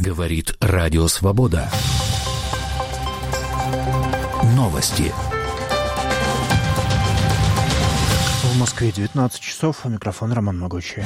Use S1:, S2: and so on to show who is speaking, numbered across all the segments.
S1: Говорит Радио Свобода. Новости.
S2: В Москве 19 часов. Микрофон Роман Могучий.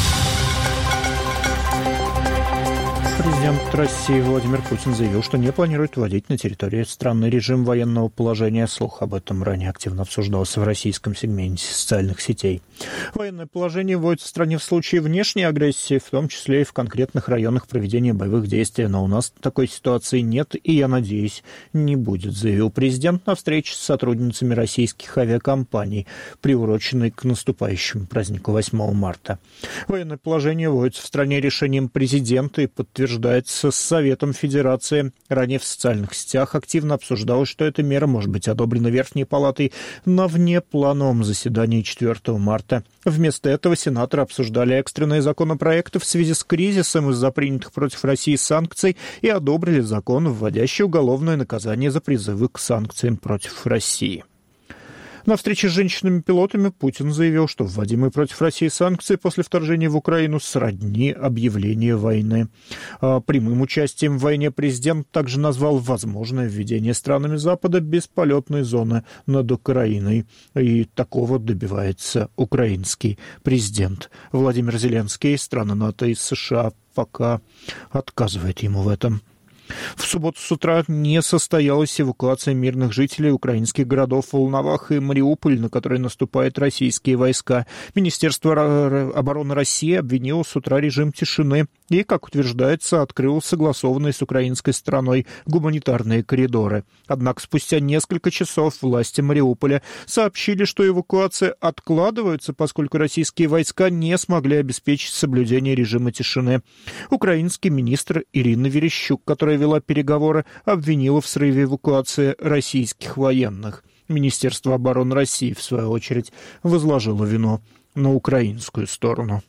S2: Президент России Владимир Путин заявил, что не планирует вводить на территории страны режим военного положения. Слух об этом ранее активно обсуждался в российском сегменте социальных сетей. Военное положение вводится в стране в случае внешней агрессии, в том числе и в конкретных районах проведения боевых действий. Но у нас такой ситуации нет и, я надеюсь, не будет, заявил президент на встрече с сотрудницами российских авиакомпаний, приуроченной к наступающему празднику 8 марта. Военное положение вводится в стране решением президента и подтверждается Советом Федерации. Ранее в социальных сетях активно обсуждалось, что эта мера может быть одобрена Верхней Палатой на внеплановом заседании 4 марта. Вместо этого сенаторы обсуждали экстренные законопроекты в связи с кризисом из-за принятых против России санкций и одобрили закон, вводящий уголовное наказание за призывы к санкциям против России. На встрече с женщинами-пилотами Путин заявил, что вводимые против России санкции после вторжения в Украину сродни объявлению войны. Прямым участием в войне президент также назвал возможное введение странами Запада бесполетной зоны над Украиной. И такого добивается украинский президент. Владимир Зеленский, страны НАТО и США пока отказывает ему в этом. В субботу с утра не состоялась эвакуация мирных жителей украинских городов Волноваха и Мариуполь, на которые наступают российские войска. Министерство обороны России обвинило с утра режим тишины и, как утверждается, открыло согласованные с украинской стороной гуманитарные коридоры. Однако спустя несколько часов власти Мариуполя сообщили, что эвакуация откладывается, поскольку российские войска не смогли обеспечить соблюдение режима тишины. Украинский министр Ирина Верещук, которая вела переговоры, обвинила в срыве эвакуации российских военных. Министерство обороны России, в свою очередь, возложило вину на украинскую сторону.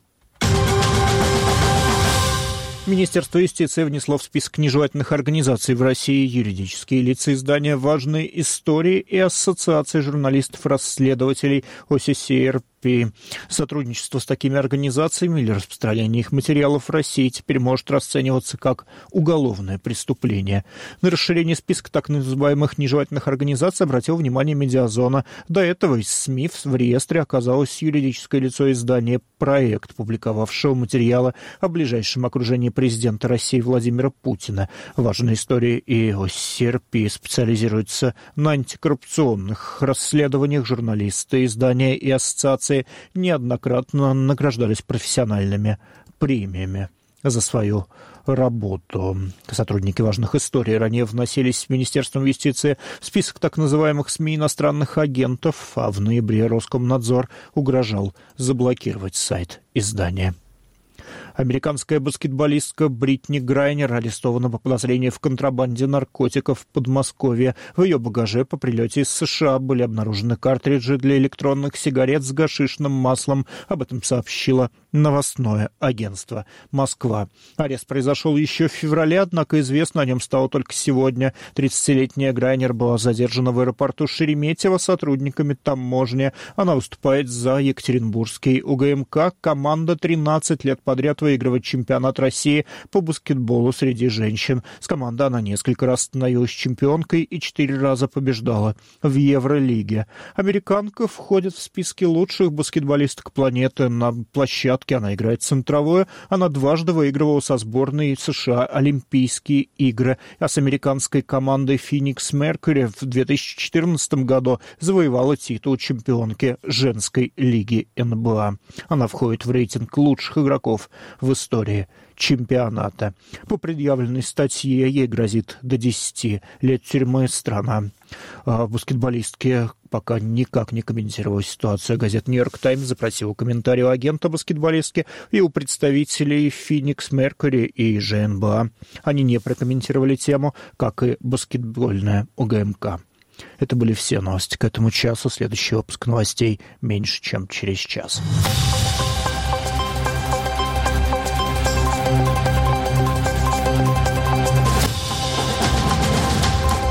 S2: Министерство юстиции внесло в список нежелательных организаций в России юридические лица издания «Важные истории» и Ассоциации журналистов-расследователей ОССЕРП. Сотрудничество с такими организациями или распространение их материалов в России теперь может расцениваться как уголовное преступление. На расширение списка так называемых нежелательных организаций обратил внимание «Медиазона». До этого из СМИ в реестре оказалось юридическое лицо издания «Проект», публиковавшего материалы о ближайшем окружении президента России Владимира Путина. «Важные истории» и ОССЕРП специализируются на антикоррупционных расследованиях. Журналисты издания и ассоциации неоднократно награждались профессиональными премиями за свою работу. Сотрудники «Важных историй» ранее вносились Министерством юстиции в список так называемых СМИ иностранных агентов, а в ноябре Роскомнадзор угрожал заблокировать сайт издания. Американская баскетболистка Бритни Грайнер арестована по подозрению в контрабанде наркотиков в Подмосковье. В ее багаже по прилете из США были обнаружены картриджи для электронных сигарет с гашишным маслом. Об этом сообщило новостное агентство «Москва». Арест произошел еще в феврале, однако известно о нем стало только сегодня. 30-летняя Грайнер была задержана в аэропорту Шереметьево сотрудниками таможни. Она выступает за Екатеринбургский УГМК. Команда 13 лет подряд выигрывать чемпионат России по баскетболу среди женщин. С командой она несколько раз становилась чемпионкой и 4 раза побеждала в Евролиге. Американка входит в списки лучших баскетболисток планеты. На площадке она играет центровую. Она дважды выигрывала со сборной США Олимпийские игры. А с американской командой Феникс Меркьюри в 2014 году завоевала титул чемпионки женской лиги НБА. Она входит в рейтинг лучших игроков в истории чемпионата. По предъявленной статье ей грозит до 10 лет тюрьмы. Страна баскетболистки пока никак не комментировала ситуацию. Газета «Нью-Йорк Таймс» запросила комментарий у агента баскетболистки и у представителей Феникс Меркьюри и ЖНБА. Они не прокомментировали тему, как и баскетбольная УГМК. Это были все новости к этому часу. Следующий выпуск новостей меньше, чем через час.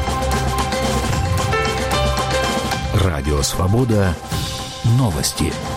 S1: Радио «Свобода». Новости.